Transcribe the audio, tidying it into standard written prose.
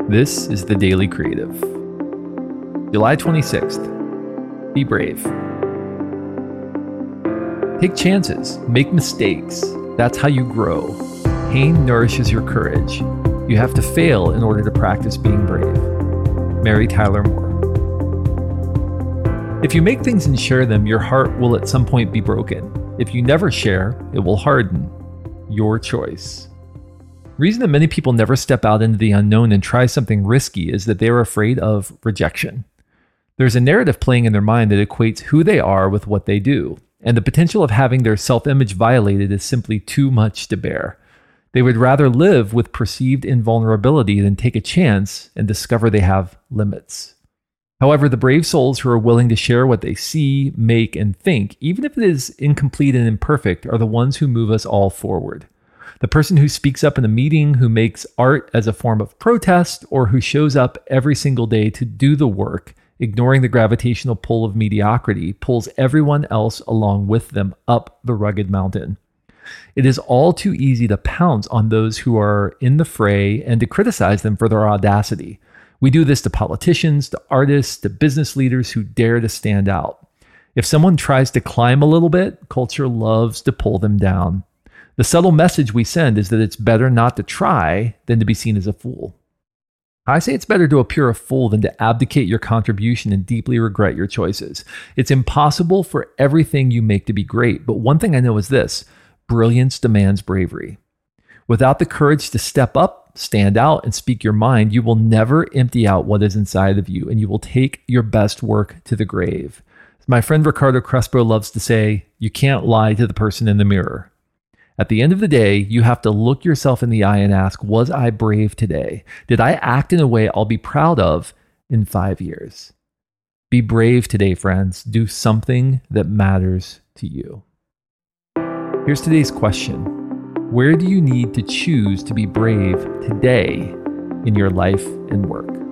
This is the Daily Creative. July 26th. Be brave. Take chances. Make mistakes. That's how you grow. Pain nourishes your courage. You have to fail in order to practice being brave. Mary Tyler Moore. If you make things and share them, your heart will at some point be broken. If you never share, it will harden. Your choice. The reason that many people never step out into the unknown and try something risky is that they are afraid of rejection. There's a narrative playing in their mind that equates who they are with what they do, and the potential of having their self-image violated is simply too much to bear. They would rather live with perceived invulnerability than take a chance and discover they have limits. However, the brave souls who are willing to share what they see, make, and think, even if it is incomplete and imperfect, are the ones who move us all forward. The person who speaks up in a meeting, who makes art as a form of protest, or who shows up every single day to do the work, ignoring the gravitational pull of mediocrity, pulls everyone else along with them up the rugged mountain. It is all too easy to pounce on those who are in the fray and to criticize them for their audacity. We do this to politicians, to artists, to business leaders who dare to stand out. If someone tries to climb a little bit, culture loves to pull them down. The subtle message we send is that it's better not to try than to be seen as a fool. I say it's better to appear a fool than to abdicate your contribution and deeply regret your choices. It's impossible for everything you make to be great, but one thing I know is this: brilliance demands bravery. Without the courage to step up, stand out, and speak your mind, you will never empty out what is inside of you, and you will take your best work to the grave. As my friend Ricardo Crespo loves to say, you can't lie to the person in the mirror. At the end of the day, you have to look yourself in the eye and ask, was I brave today? Did I act in a way I'll be proud of in 5 years? Be brave today, friends. Do something that matters to you. Here's today's question. Where do you need to choose to be brave today in your life and work?